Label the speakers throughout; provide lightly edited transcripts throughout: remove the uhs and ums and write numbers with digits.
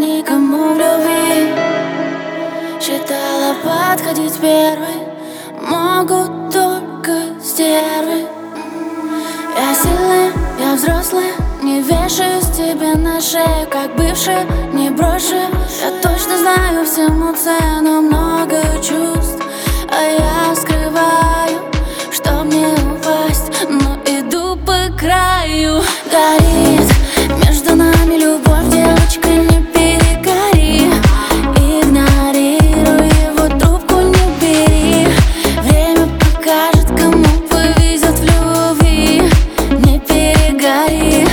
Speaker 1: никому в любви. Считала, подходить первой могут только стервы. Я сильная, я взрослая, не вешаюсь тебе на шею, как бывшая, не брошу. Я точно знаю всему цену, много чувств, а я скрываю, чтоб не упасть, но иду по краю. Горит между нами любовь, девочка, не перегори. Игнорируй его, трубку не бери. Время покажет, кому повезет в любви. Не перегори.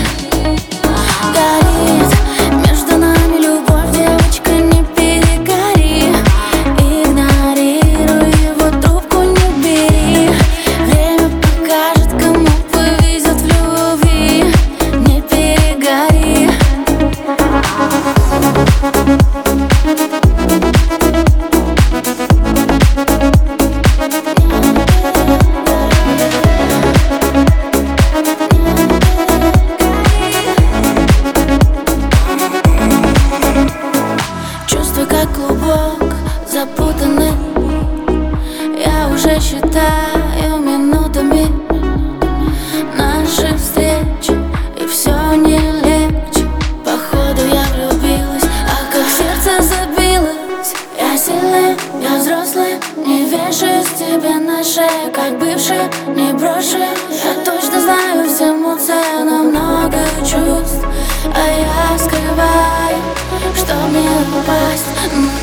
Speaker 1: Горит между нами любовь, девочка, не перегори. Игнорируй его, трубку не бери. Время покажет, кому повезет в любви. Не перегори. Чувства как клубок запутаны. Я уже считаю минутами наши встречи, и все не легче. Походу я влюбилась, а как сердце забилось. Я сильная, я взрослая, не вешаюсь тебе на шею, как бывшая, не брошу. Я точно знаю всему цену, много чувств, а я скрываю, чтоб не упасть.